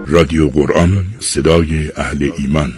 رادیو قرآن، صدای اهل ایمان.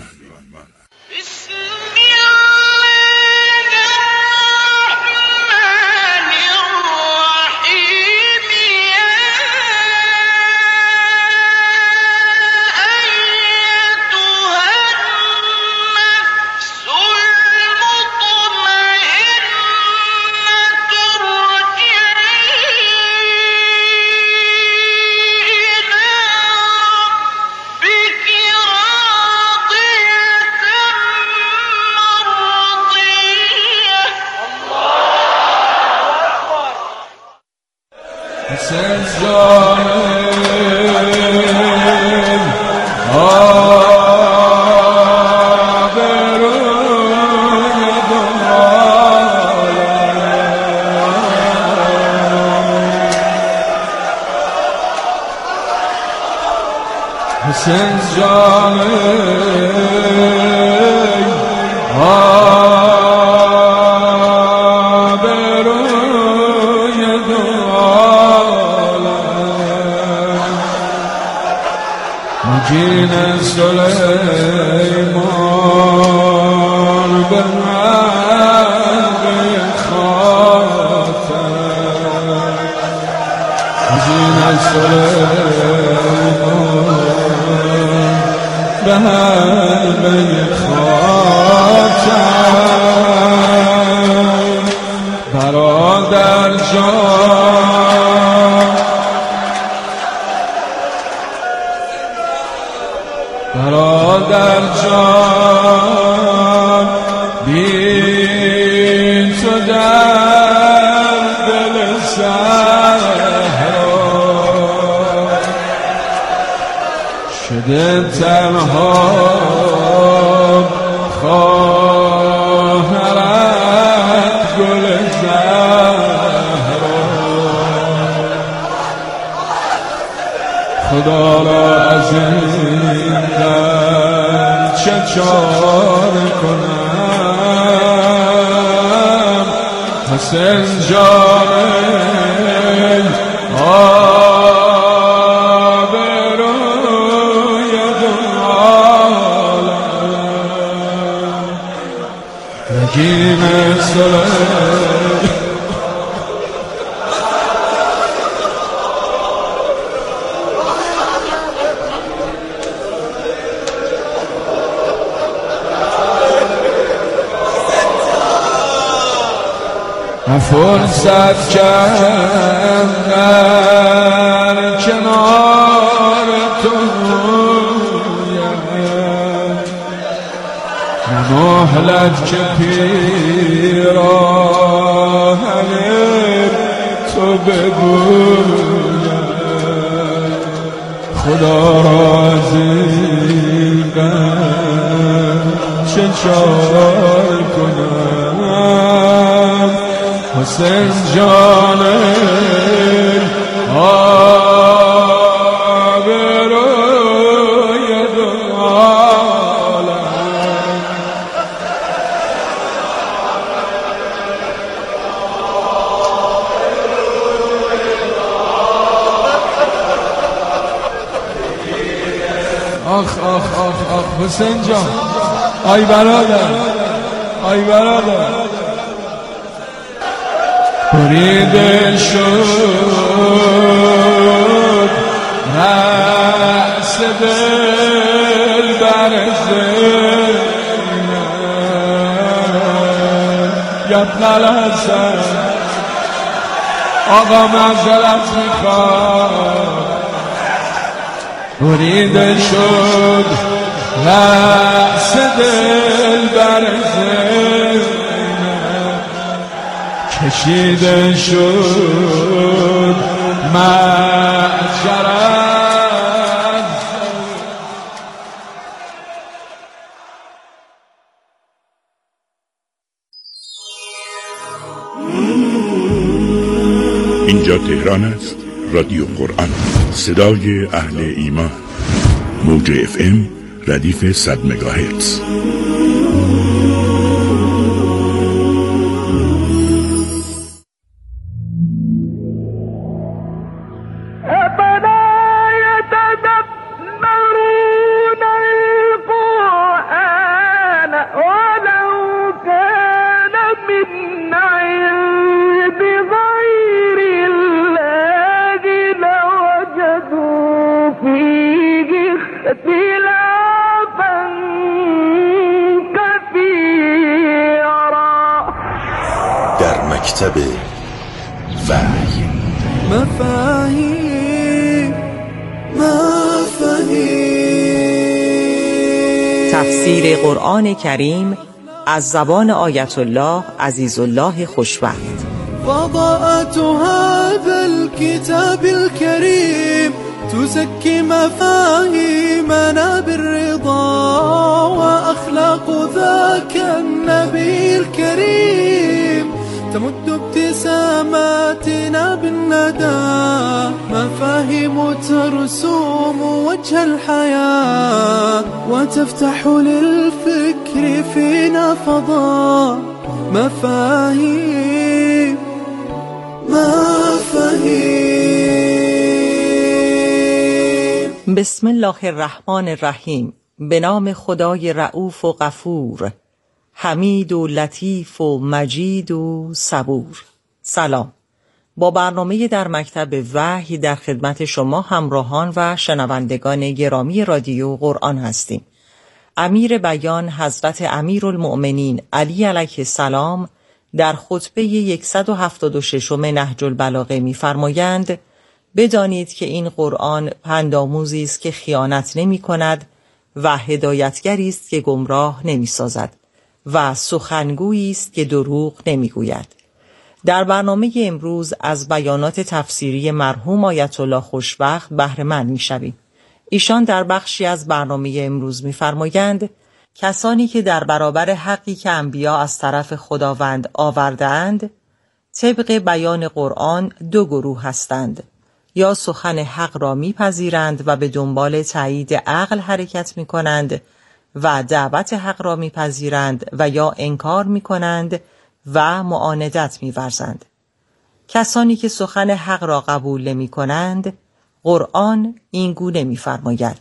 حسین جان آبروی دو عالم مجین سلیمان به رنگ خاتم مجین سلیمان به حلقه خاتم برادر جان برادر جان بی تو در دل صحرا شده تنها خواهرت گل زهرا خدا را از این در چه چاره کنم حسین جان آبروی دو عالم نگین سلیمان فرصت کرد در کنار تو رویم مهلت که پیراهن تو بگویم خدا را از این غم چه چاره کنم حسین جان آبروی دو عالم آخ آخ آخ آخ حسین جان آی برادر آی برادر بریده شد رأس دل بر زینب یبن الحسن آقا معذرت میخواد بریده شد رأس دل بر زینب کشیده شد معشرت اینجا تهران است. رادیو قرآن، صدای اهل ایمان. موج FM ردیف 100 مگاهرتز. أفلا يتدبرون اختلافا كثيرا. در مکتب وحی مفاهیم تفسیر قرآن کریم از زبان آیت الله عزیزالله خوشوقت. فضاءة هذا الكتاب الكريم تزكي مفاهيمنا بالرضا وأخلاق ذاك النبي الكريم تمد ابتساماتنا بالندى مفاهيم ترسوم وجه الحياة وتفتح للفكر فينا فضاء. مفاهيم بسم الله الرحمن الرحیم. به نام خدای رؤوف و غفور، حمید و لطیف و مجید و صبور. سلام. با برنامه در مکتب وحی در خدمت شما همراهان و شنوندگان گرامی رادیو قرآن هستیم. امیر بیان حضرت امیرالمؤمنین علی علیه السلام در خطبه 176 نهج البلاغه می‌فرمایند: بدانید که این قرآن پندآموزی است که خیانت نمی‌کند و هدایتگری است که گمراه نمی‌سازد و سخنگویی است که دروغ نمی‌گوید. در برنامه امروز از بیانات تفسیری مرحوم آیت الله خوشوقت بهره مند می‌شویم. ایشان در بخشی از برنامه امروز می‌فرمایند کسانی که در برابر حقی که انبیا از طرف خداوند آورده‌اند طبق بیان قرآن دو گروه هستند: یا سخن حق را میپذیرند و به دنبال تایید عقل حرکت میکنند و دعوت حق را میپذیرند و یا انکار میکنند و معاندت میورزند. کسانی که سخن حق را قبول نمیکنند قرآن این گونه میفرماید: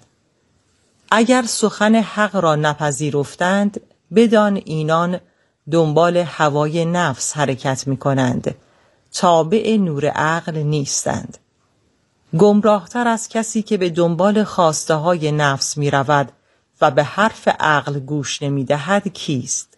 اگر سخن حق را نپذیرفتند بدان اینان دنبال هوای نفس حرکت میکنند، تابع نور عقل نیستند. گمراهتر از کسی که به دنبال خواسته های نفس می رود و به حرف عقل گوش نمی دهد کیست؟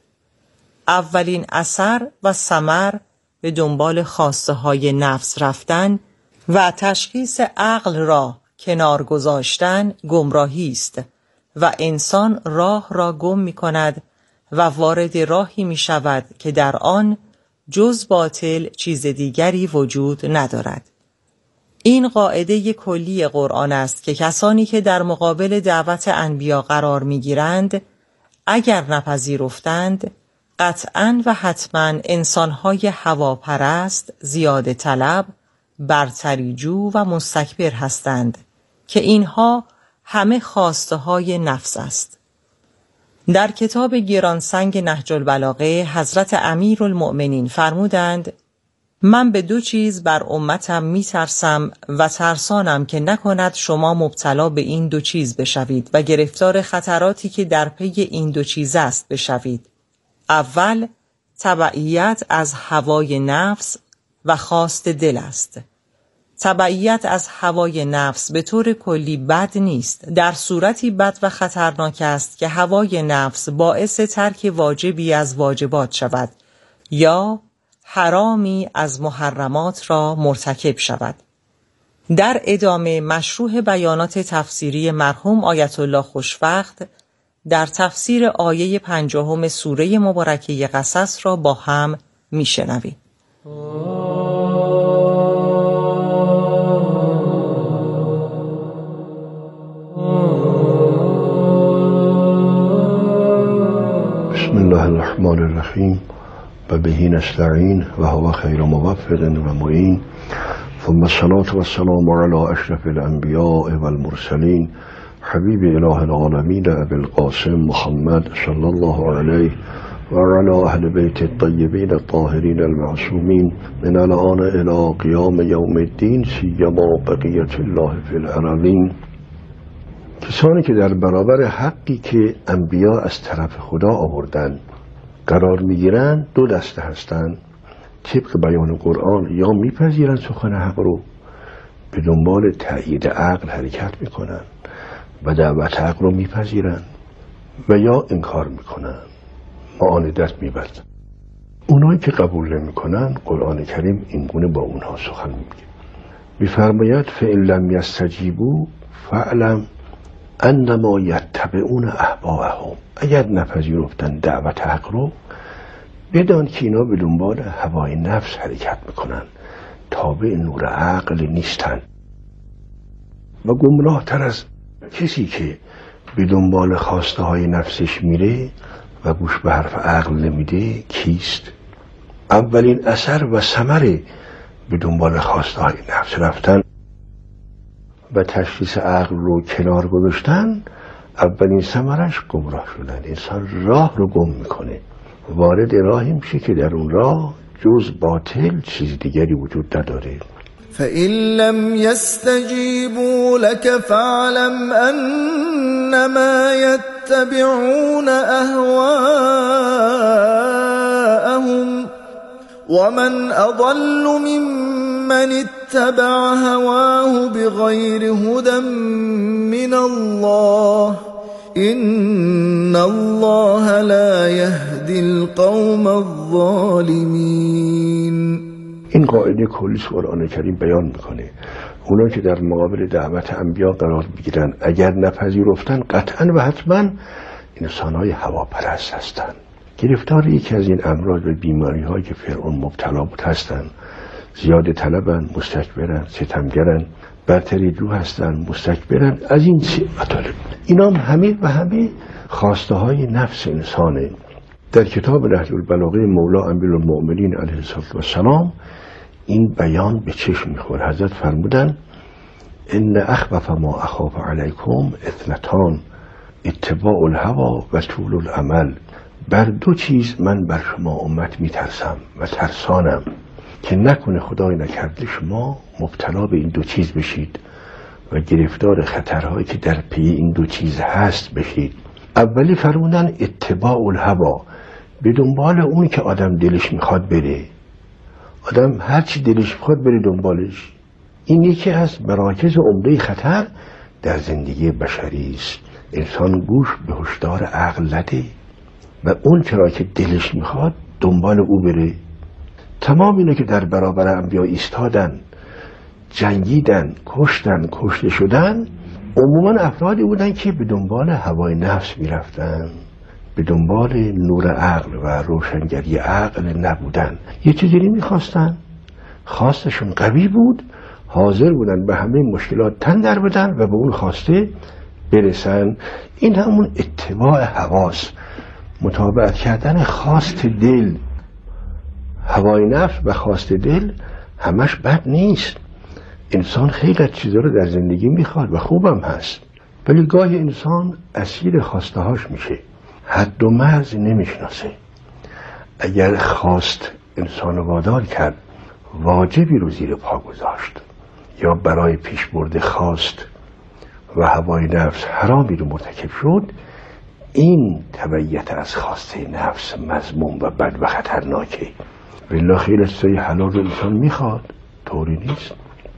اولین اثر و ثمر به دنبال خواسته های نفس رفتن و تشخیص عقل را کنار گذاشتن گمراهی است و انسان راه را گم می کند و وارد راهی می شود که در آن جز باطل چیز دیگری وجود ندارد. این قاعده کلی قرآن است که کسانی که در مقابل دعوت انبیا قرار می‌گیرند اگر نپذیرفتند قطعاً و حتماً انسان‌های هواپرست، زیاده طلب، برتریجو و مستکبر هستند که اینها همه خواسته های نفس است. در کتاب گرانسنگ نهج البلاغه حضرت امیرالمؤمنین فرمودند: من به دو چیز بر امتم می ترسم و ترسانم که نکند شما مبتلا به این دو چیز بشوید و گرفتار خطراتی که در پی این دو چیز است بشوید. اول، تبعیت از هوای نفس و خواست دل است. تبعیت از هوای نفس به طور کلی بد نیست، در صورتی بد و خطرناک است که هوای نفس باعث ترک واجبی از واجبات شود یا حرامی از محرمات را مرتکب شود. در ادامه مشروح بیانات تفسیری مرحوم آیت الله خوشوقت در تفسیر آیه 50 سوره مبارکه قصص را با هم میشنویم. بسم الله الرحمن الرحیم و بهی نستعین و هو خیر موفق و معین، ثم الصلاة والسلام علی اشرف الانبیاء والمرسلین حبیب اله العالمین ابی القاسم محمد صلی الله علیه و علی اهل بیت الطیبین الطاهرین المعصومین من الان الی قیام یوم الدین، سیما بقیت الله فی الارضین. کسانی که در برابر حقی که انبیا از طرف خدا آوردن قرار میگیرن دو دسته هستن. طبق بیان قرآن یا میپذیرن سخن حق رو، به دنبال تأیید عقل حرکت میکنن و دعوت حق رو میپذیرن و یا انکار میکنن، معاندت میبرن. اونایی که قبول نمیکنن قرآن کریم اینگونه با اونها سخن میگه، میفرماید فإن لم یستجیبوا فاعلم انما یتبعون اهواءهم. اگر نپذیرفتن دعوت حق رو، بدان که اینا به دنبال هوای نفس حرکت میکنن، تابع نور عقل نیستن. و گمراه تر از کسی که به دنبال خواسته های نفسش میره و گوش به حرف عقل نمیده کیست؟ اولین اثر و ثمره به دنبال خواسته های نفس رفتن و تشخیص عقل رو کنار گذاشتن، اولین ثمرش گمراه شدن. انسان راه رو گم میکنه، وارد راهی میشه که در اون راه جز باطل چیز دیگری وجود نداره. فإن لم يستجيبوا لك فاعلم أنما يتبعون أهواءهم ومن أضل ممن اتبع هواه بغير هدى من الله إن الله لا يهدي القوم الظالمين. این قاعده کلی قرآن کریم بیان میکنه. اونا که در مقابل دعوت انبیا قرار بگیرن، اگر نپذیرفتن قطعا و حتما انسانهای هواپرست هستن، گرفتار یکی از این امراض و بیماری هایی که فرعون مبتلا بود هستن. زیاده طلبن، مستکبرن، ستمگرن، برتری جو هستن، مستکبرن. از این مطالب اینا همه و همه خواسته های نفس انسانه. در کتاب نهج البلاغه مولا امیرالمؤمنین علیه السلام این بیان به چشم میخوره. حضرت فرمودن ان اخوف ما اخاف علیکم اثنتان اتباع الهوا و طول الامل. بر دو چیز من بر شما امت میترسم و ترسانم که نکنه خدای نکرده شما مبتلا به این دو چیز بشید و گرفتار خطرهایی که در پی این دو چیز هست بشید. اولی فرمودن اتباع الهوا، به دنبال اون که آدم دلش میخواد بره. آدم هر چی دلش میخواد بره دنبالش. این یکی از مراکز عمده خطر در زندگی بشری است. انسان گوش به هشدار عقل نده و اون چرا که دلش میخواد دنبال او بره. تمام اینه که در برابر انبیا ایستادن، جنگیدن، کشتن، کشته شدن، عموما افرادی بودن که به دنبال هوای نفس میرفتن، به دنبال نور عقل و روشنگری عقل نبودن. یه چیزی میخواستن، خواستشون قوی بود، حاضر بودن به همه مشکلات تن در بدن و به اون خواسته برسن. این همون اتباع هواست، مطابقت کردن خواست دل. هوای نفس و خواست دل همش بد نیست. انسان خیلی چیزا رو در زندگی میخواد و خوبم هست، ولی گاهی انسان اسیر خواسته هاش میشه، حد و مرز نمیشناسه. اگر خواست انسان وادار کرد واجبی رو زیر پا گذاشت یا برای پیش برده خواست و هوای نفس حرامی رو مرتکب شد، این تبعیت از خواسته نفس مذموم و بد و خطرناکه. والله خیلی چیزای حلال رو انسان میخواد، طوری نیست.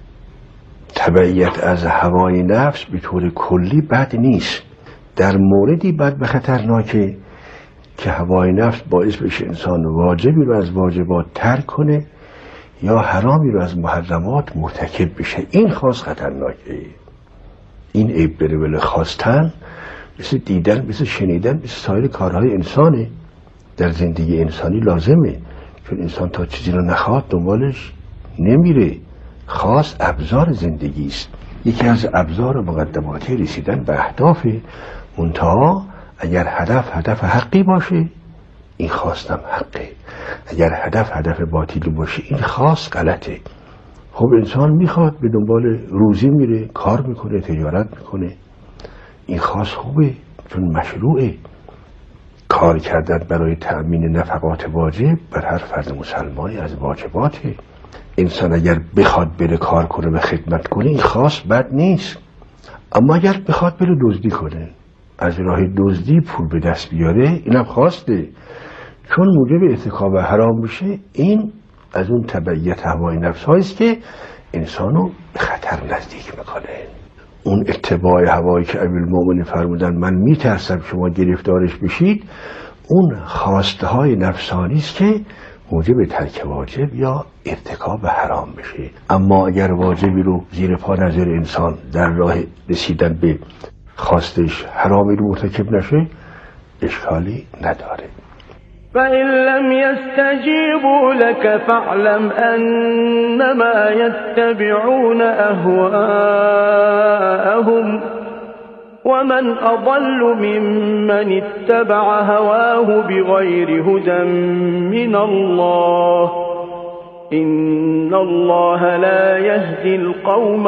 تبعیت از هوای نفس به طور کلی بد نیست، در موردی بد و خطرناکه که هوای نفس باعث بشه انسان واجبی رو از واجبات ترک کنه یا حرامی رو از محرمات مرتکب بشه. این خاص خطرناکه. این عیب بره ولی خواستن مثل دیدن، مثل شنیدن، مثل سایر کارهای انسانه، در زندگی انسانی لازمه. چون انسان تا چیزی رو نخواد دنبالش نمیره. خواست ابزار زندگی است، یکی از ابزار مقدماتی رسیدن به اهداف. منتها اگر هدف حقی باشه این خواستم حقه، اگر هدف باطلی باشه این خواست غلطه. خب انسان میخواد به دنبال روزی میره، کار میکنه، تجارت میکنه، این خواست خوبه چون مشروعه. کار کردن برای تأمین نفقات واجب بر هر فرد مسلمانی از واجباته. انسان اگر بخواد بره کار کنه و خدمت کنه این خواست بد نیست. اما اگر بخواد بره دزدی کنه، از راه دزدی پول به دست بیاره، اینم خواسته، چون موجب ارتکاب حرام میشه. این از اون تبعیت هوای نفس هاییست که انسانو به خطر نزدیک میکنه. اون اتباع هوایی که امیرالمومنین فرمودن من میترسم شما گرفتارش بشید، اون خواسته های نفسانی است که موجب ترک واجب یا ارتکاب حرام بشه. اما اگر واجبی رو زیر پا نذاره انسان در راه رسیدن به خواستش حرامی رو مرتکب نشه، اشکالی نداره. فإن لم يستجيبوا لك فاعلم أنما يتبعون أهواءهم ومن أضل ممن اتبع هواه بغير هدى من الله إن الله لا يهدي القوم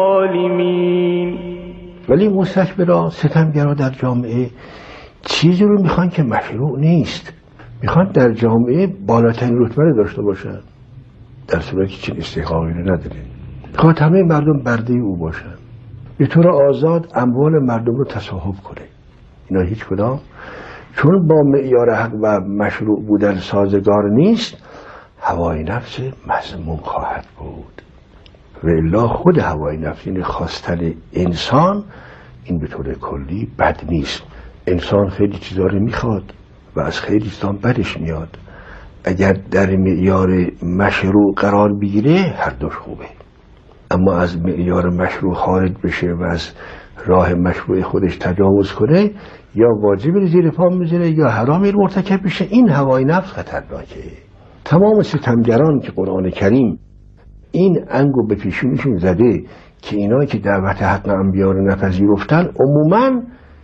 الظالمين. ولی مستکبران ستمگرا در جامعه چیزی رو میخوان که مشروع نیست، میخوان در جامعه بالاترین رتبه رو داشته باشن، در صورتی که چنین استحقاقی رو نداره. میخوان همه مردم برده او باشن، به طور آزاد اموال مردم رو تصاحب کنه. اینا هیچ کدام چون با معیار حق و مشروع بودن سازگار نیست، هوای نفس مذموم خواهد بود. و الا خود هوای نفس، یعنی خواستن انسان، این به طور کلی بد نیست. انسان خیلی چیزا رو میخواد و از خیلی چیزا بدش میاد. اگر در معیار مشروع قرار بگیره هر دوش خوبه، اما از معیار مشروع خارج بشه و از راه مشروع خودش تجاوز کنه، یا واجبی زیر پا میذاره یا حرامی رو مرتکب بشه، این هوای نفس خطرناکه. تمام ستمگران که قرآن کریم این انگو به پیشونیشون زده که اینا که دعوت حق انبیا رو نپذیرفتن عموماً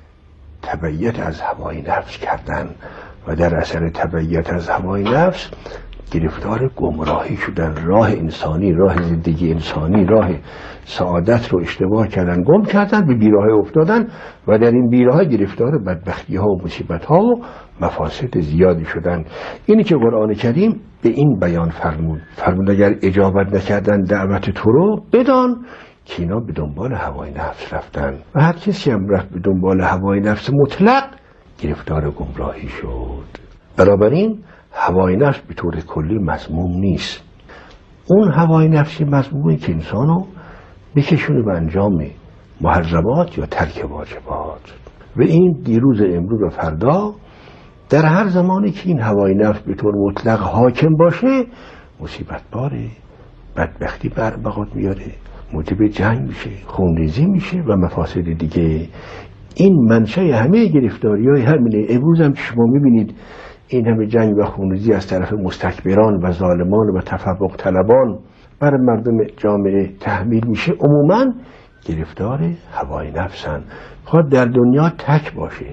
تبعیت از هوای نفس کردن و در اثر تبعیت از هوای نفس گرفتار گمراهی شدن. راه انسانی، راه زندگی انسانی، راه سعادت رو اشتباه کردن، گم کردن، به بیراهه افتادن و در این بیراهه گرفتار بدبختی ها و مصیبت ها و مفاسد زیادی شدن. اینی که قرآن کریم به این بیان فرمود اگر اجابت نکردن دعوت تو رو، بدان که اینا به دنبال هوای نفس رفتن و هر کسی هم رفت به دنبال هوای نفس مطلق گرفتار گمراهی شد. بنابراین هوای نفس به طور کلی مذموم نیست. اون هوای نفسی مذمومه که انسانو بکشونه به انجام محرمات یا ترک واجبات. و این دیروز امروز و فردا در هر زمانی که این هوای نفس به طور مطلق حاکم باشه، مصیبت باره، بدبختی بربقات میاره، موجب جنگ میشه، خونریزی میشه و مفاسد دیگه. این منشأ همه گرفتاری‌های همینه. امروز هم شما میبینید این همه جنگ و خونریزی از طرف مستکبران و ظالمان و تفوق طلبان بر مردم جامعه تحمیل میشه، عموماً گرفتار هوای نفسن. خواهد در دنیا تک باشه،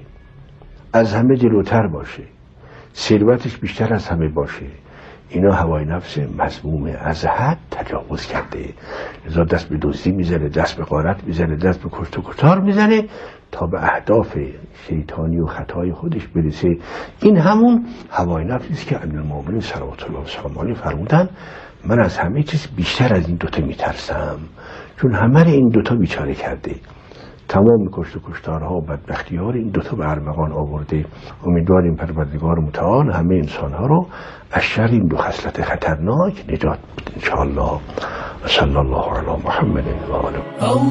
از همه جلوتر باشه، ثروتش بیشتر از همه باشه، اینا هوای نفس مذمومه، از حد تجاوز کرده. لذا دست به دزدی میزنه، دست به غارت میزنه، دست به کشت و کشتار میزنه تا به اهداف شیطانی و خطای خودش برسه. این همون هوای نفسی است که امیرالمومنین صلوات الله وسلامه علیه فرمودن من از همه چیز بیشتر از این دوتا میترسم، چون همه این دوتا بیچاره کرده. تمام کشت و کشتارها و بدبختی‌ها رو این دوتا به ارمغان آورده. امیدواریم پروردگار متعال همه انسانها رو از شر این دو خصلت خطرناک نجات بده انشاءالله. و صلی الله علی محمد و آله.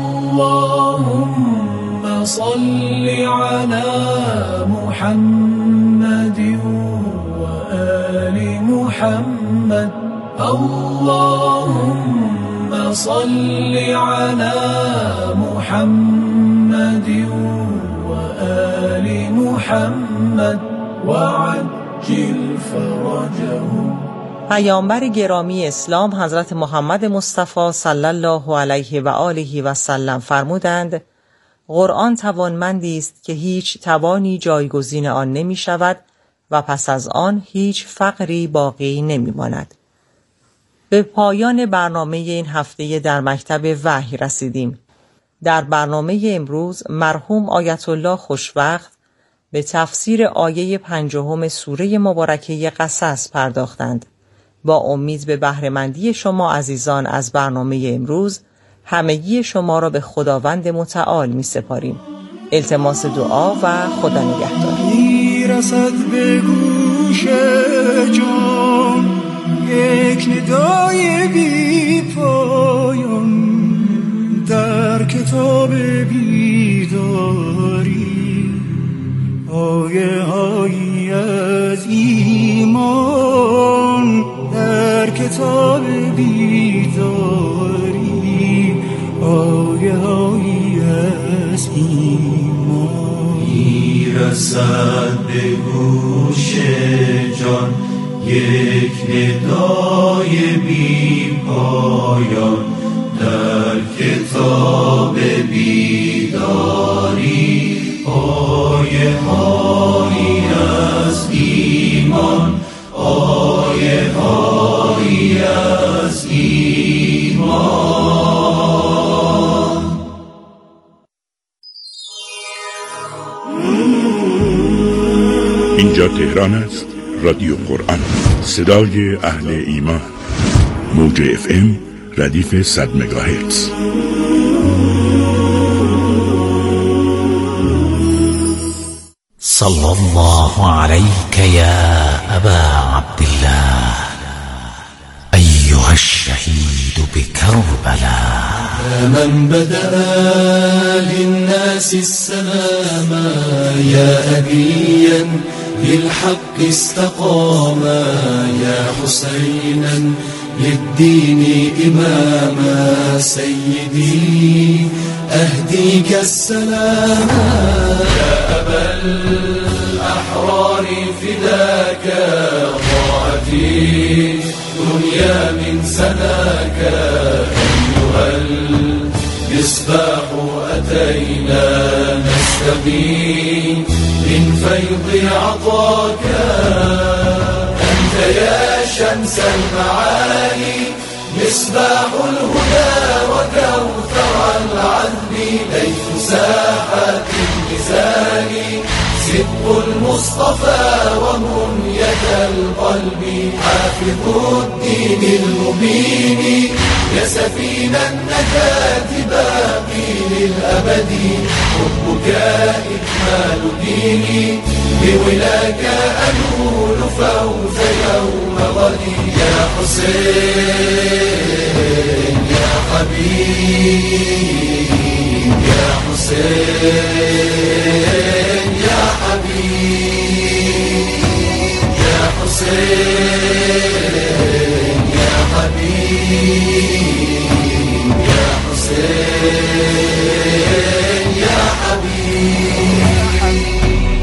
اللهم صل علی محمد و آل محمد. اللهم صل علی محمد و آل محمد و عجل فرجهم. پیامبر گرامی اسلام حضرت محمد مصطفی صلی الله علیه و آله و سلم فرمودند قرآن توانمندی است که هیچ توانی جایگزین آن نمی شود و پس از آن هیچ فقری باقی نمی ماند. به پایان برنامه این هفته در مکتب وحی رسیدیم. در برنامه امروز مرحوم آیت الله خوشوقت به تفسیر آیه 50 سوره مبارکه قصص پرداختند. با امید به بهره‌مندی شما عزیزان از برنامه امروز، همگی شما را به خداوند متعال می سپاریم. التماس دعا و خدا نگهدار. میرسد به گوش جان یک ندای بی پایان، در کتاب بیداری آیه هایی از ایمان، در کتاب بیداری آیه هایی از ایمان. میرسد به گوش جان یک ندای بی پایان، در کتاب بیداری آیه هایی از ایمان، آیه هایی از ایمان. اینجا تهران است، رادیو قرآن، صدای اهل ایمان. موج FM ردیف 100 مگاهرتز. صلى الله عليك يا أبا عبد الله أيها الشهيد بكربلاء. من بدأ للناس السلام يا أبيا للحق استقاما، يا حسينا للدين إماما، سيدي أهديك السلام. يا أبا الأحرار فداك، ضاعت الدنيا من سناك، أيها المصباح أتينا نستبين من فيض عطاك. أنت يا شمس المعالي مصباح الهدى وكوثر العدل، ليث ساحات النزال صدق المصطفى ومنية القلب، حافظ الدين المبين يا سفينة النجاة باقي للأبد، حبك إكمال ديني بولاك أنول فوز يوم غدي. يا حسين يا حبيب، يا حسين يا حبيب، يا حسين يا حبيب، يا حسين يا حبيب.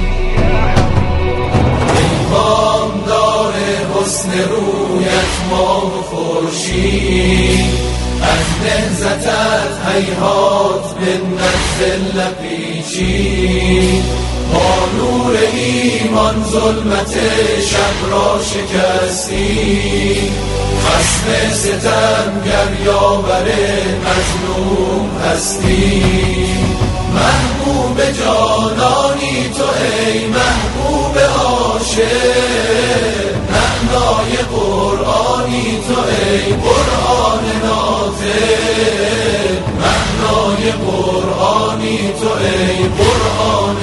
ایمان دار حسن رویت ماه و خورشید، از نهضتت هیهات منت ذل پیچید، با نور ایمان ظلمت شب را شکستی، خصم ستمگر یاور مظلوم هستی. محبوب جانانی تو ای محبوب عاشق، معنای قرآنی تو ای قرآن ناطق، معنای قرآنی تو ای قرآن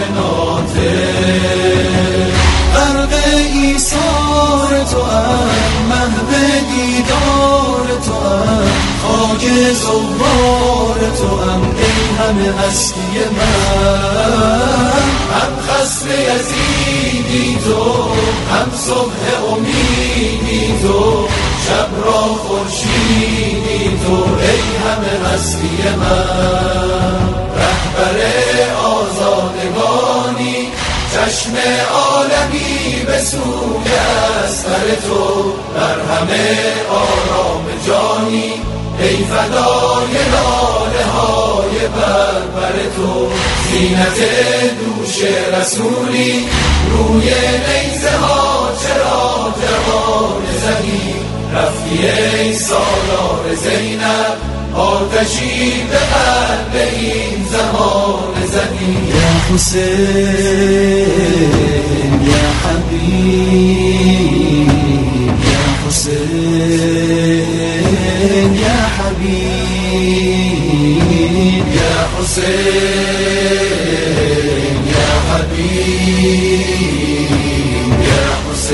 ناطق. غرق ایثار تو ام، محو دیدار تو ام، خاک زوار تو ام، ای همه هستی من. هم خصم یزیدی تو، هم صبح امیدی تو، شب را خورشیدی تو، ای همه هستی من. رهبر آزادگانی، چشم عالمی به سوی اصغر تو، در همه آرام جانی، ای فدای لاله های بربر تو. زینت دوش رسولی، روی نیزه ها چرا جوان زدی، رفتی ای سالار زینب، آتشی به قلب این زمان زدی. یا حسین یا حبیب، یا حسین یا حبیب، یا حسین یا حبیب، یا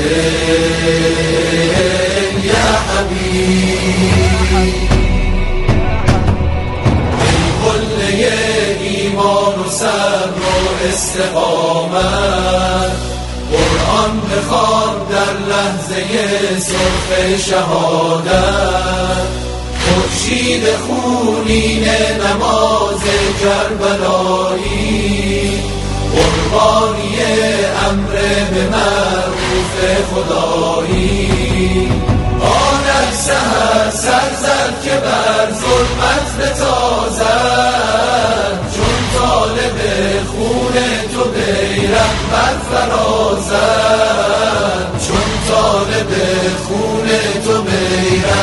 حسین یا حبیب. ای قله استقامت. قرآن بخوان در لحظه سرخ شهادت. خورشید خونین نماز کربلایی، قربانی امر به معروف خدایی. آنک سحر سر زد که بر ظلمت بتازد، چون طالب خون تو بیرق برفرازد، چون طالب خون تو بیرق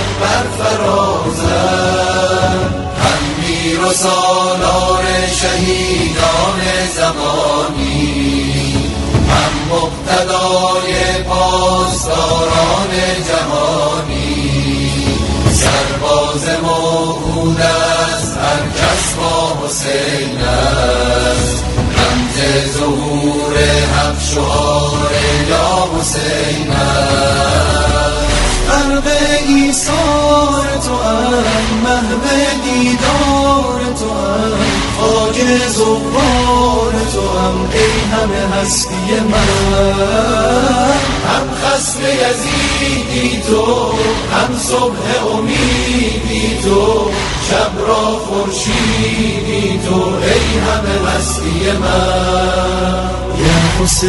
برفرازد. هم میر و سالار شهیدان زمانی، هم مقتدای پاسداران جهانی. سرباز موعود است هر کس با حسین است، رمز ظهور حق شعار یا حسین است. غرق ایثار تو ام، محو دیدار تو ام، خاک زوار تو ام ای همه هستی من. هم خصم یزیدی تو، هم صبح امیدی تو، شب را خورشیدی تو ای همه هستی من. یا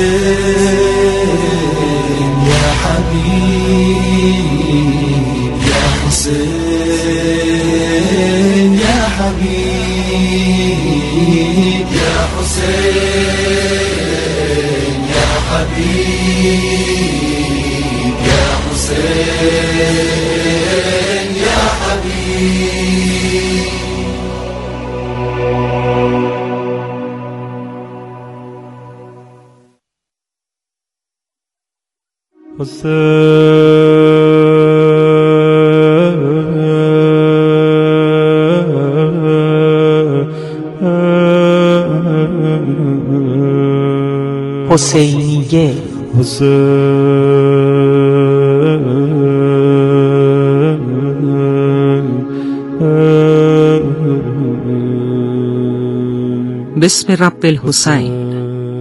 حسین یا حبیب، یا حسین یا حبیب، یا حسین یا حبیب، یا حسین یا حبیب. حسینیه. بسم رب الحسین.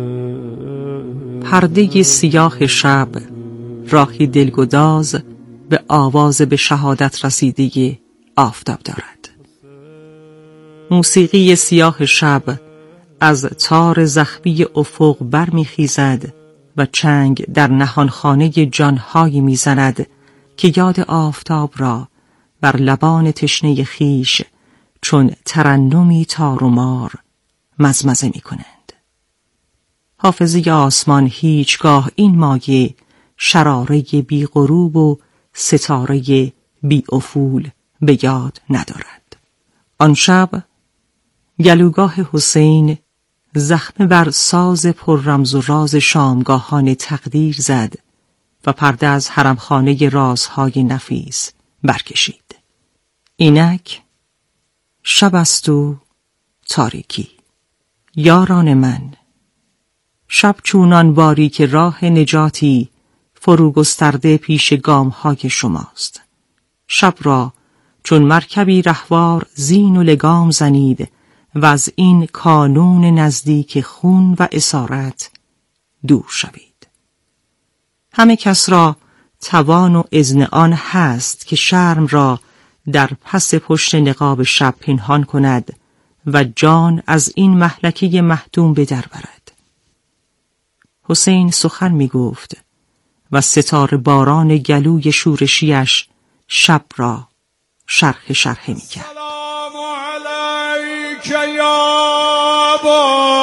پرده سیاه شب راهی دلگداز به آواز به شهادت رسیده آفتاب دارد. موسیقی سیاه شب از تار زخمی افق برمیخیزد و چنگ در نهانخانه جانهایی میزند که یاد آفتاب را بر لبان تشنه خیش چون ترنمی تار و مار مزمزه میکنند. حافظه آسمان هیچگاه این مایه شراره بی غروب و ستاره بی افول به یاد ندارد. آن شب گلوگاه حسین زخم بر ساز پر رمز و راز شامگاهان تقدیر زد و پرده از حرمخانه رازهای نفیس برکشید. اینک شب است و تاریکی. یاران من، شب چونان باری که راه نجاتی فرو گسترده پیش گامهای شماست. شب را چون مرکبی رهوار زین و لگام زنید و از این کانون نزدیک خون و اسارت دور شوید. همه کس را توان و اذن آن هست که شرم را در پس پشت نقاب شب پنهان کند و جان از این مهلکه مهدوم به در برد. حسین سخن می گفت و ستاره باران گلوی شورشیش شب را شرح می کرد. سلام علیک یا ابا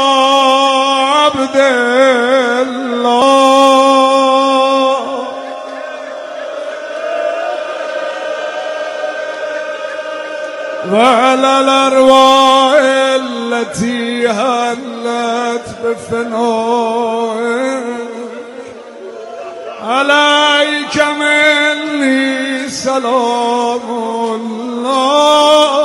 عبدالله و علی الارواح التي هلت بفنائك عليك مني سلام الله